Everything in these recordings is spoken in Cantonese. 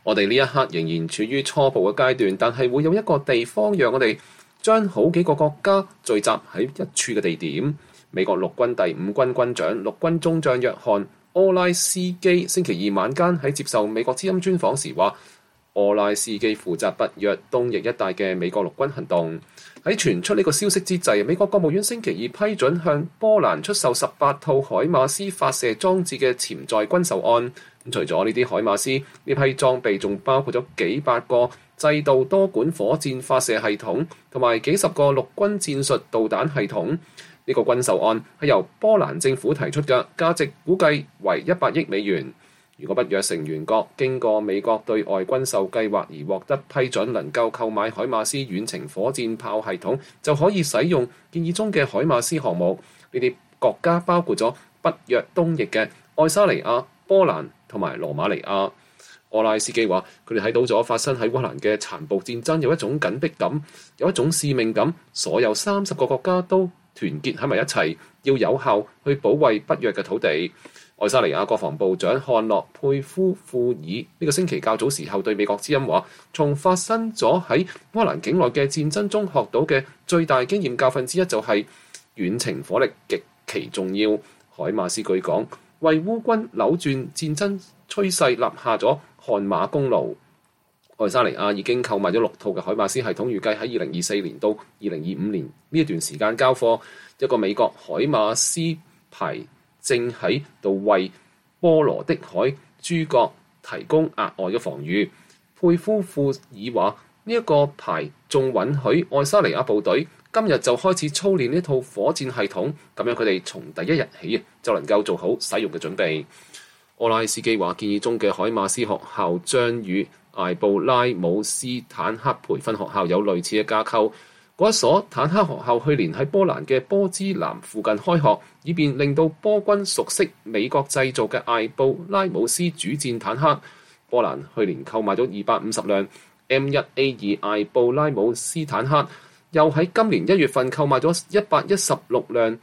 我哋呢一刻仍然處於初步嘅階段，但係會有一個地方讓我哋將好幾個國家聚集喺一處嘅地點。美國陸軍第5軍軍長陸軍中將約翰柯拉斯基星期二晚間喺接受美國之音專訪時話，柯拉斯基負責北約東翼一帶嘅美國陸軍行動。喺傳出呢個消息之際，美國國務院星期二批准向波蘭出售18套海馬斯發射裝置嘅潛在軍售案。除咗呢啲海馬斯，呢批裝備仲包括咗幾百個制導多管火箭發射系統同埋幾十個陸軍戰術導彈系統。呢個軍售案係由波蘭政府提出嘅，價值估計為100億美元。如果北約成員國經過美國對外軍售計劃而獲得批准，能夠購買海馬斯遠程火箭炮系統，就可以使用建議中嘅海馬斯項目。呢啲國家包括咗北約東翼嘅愛沙尼亞、波蘭同埋羅馬尼亞。柯拉斯基話：佢哋睇到咗發生喺烏克蘭嘅殘暴戰爭，有一種緊迫感，有一種使命感。所有30個國家都團結喺埋一齊，要有效去保衛北約嘅土地。愛沙尼亞國防部長漢諾佩夫庫爾呢個星期較早時候對美國之音話：從發生咗喺烏克蘭境內嘅戰爭中學到嘅最大經驗教訓之一就係遠程火力極其重要。海馬斯據講為烏軍扭轉戰爭趨勢立下咗汗馬功勞。愛沙尼亞已經購買咗6套嘅海馬斯系統，預計喺2024年到2025年呢一段時間交貨。一個美國海馬斯牌正喺度為波羅的海諸國提供額外嘅防禦。佩夫庫爾話：呢一個牌仲允許愛沙尼亞部隊今日就開始操練呢套火箭系統，咁樣佢哋從第一日起就能夠做好使用嘅準備。柯拉斯基話：建議中嘅海馬斯學校將與艾布拉姆斯坦克培訓學校有類似嘅架構。嗰一所坦克學校去年喺波蘭嘅波茲南附近開學，以便令到波軍熟悉美國製造嘅艾布拉姆斯主戰坦克。波蘭去年購買咗250輛 M1A2 艾布拉姆斯坦克，又喺今年1月份購買咗116輛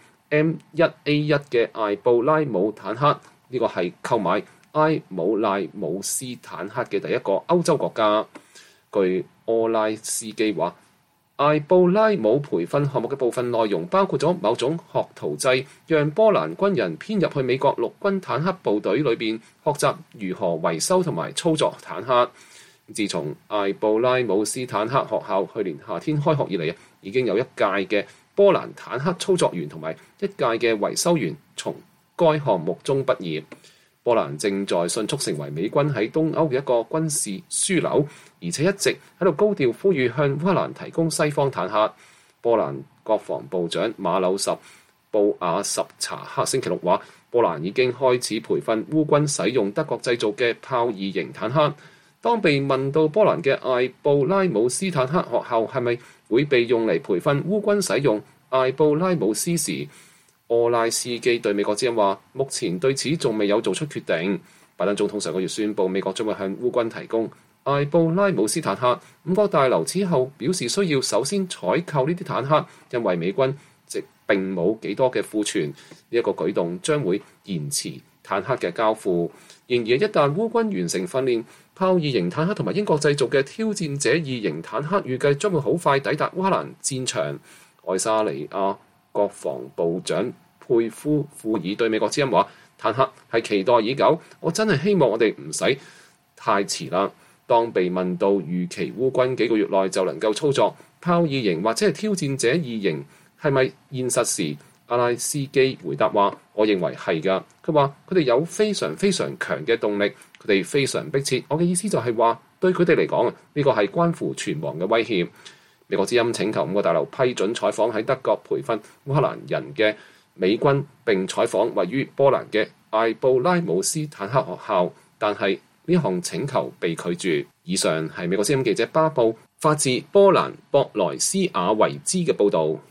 M1A1 嘅艾布拉姆坦克。呢個係購買埃姆拉姆斯坦克嘅第一個歐洲國家。據柯拉斯基話，艾布拉姆培訓項目嘅部分內容包括咗某種學徒制，讓波蘭軍人編入去美國陸軍坦克部隊裏邊學習如何維修同埋操作坦克。自從艾布拉姆斯坦克學校去年夏天開學以嚟，已經有1屆嘅波蘭坦克操作員同埋1屆嘅維修員從該項目中畢業。波蘭正在迅速成為美軍喺東歐嘅一個軍事樞紐，而且一直喺度高調呼籲向烏克蘭提供西方坦克。波蘭國防部長馬柳什布瓦什查克星期六話，波蘭已經開始培訓烏軍使用德國製造嘅豹二型坦克。當被問到波蘭嘅艾布拉姆斯坦克學校係咪會被用嚟培訓烏軍使用艾布拉姆斯時，柯拉斯基對美國之音話：目前對此仲未有做出決定。拜登總統上個月宣布，美國將會向烏軍提供艾布拉姆斯坦克。5角大樓之後表示需要首先採購呢啲坦克，因為美軍並冇幾多嘅庫存。呢一個舉動將會延遲坦克嘅交付。然而，一旦烏軍完成訓練，豹二型坦克同埋英國製造嘅挑戰者2型坦克預計將會好快抵達烏克蘭戰場。愛沙尼亞國防部長佩夫庫爾對美國之音話：坦克係期待已久，我真係希望我哋唔使太遲啦。當被問到預期烏軍幾個月內就能夠操作豹二型或者係挑戰者2型係咪現實時，阿拉斯基回答話：我認為係㗎。佢話佢哋有非常非常強嘅動力，佢哋非常迫切。我嘅意思就係話，對佢哋嚟講，呢個係關乎存亡嘅威脅。美國之音請求5個大樓批准採訪喺德國培訓烏克蘭人嘅美軍，並採訪位於波蘭嘅艾布拉姆斯坦克學校，但係呢項請求被拒絕。以上係美國之音記者巴布發自波蘭博萊斯瓦維茲嘅報導。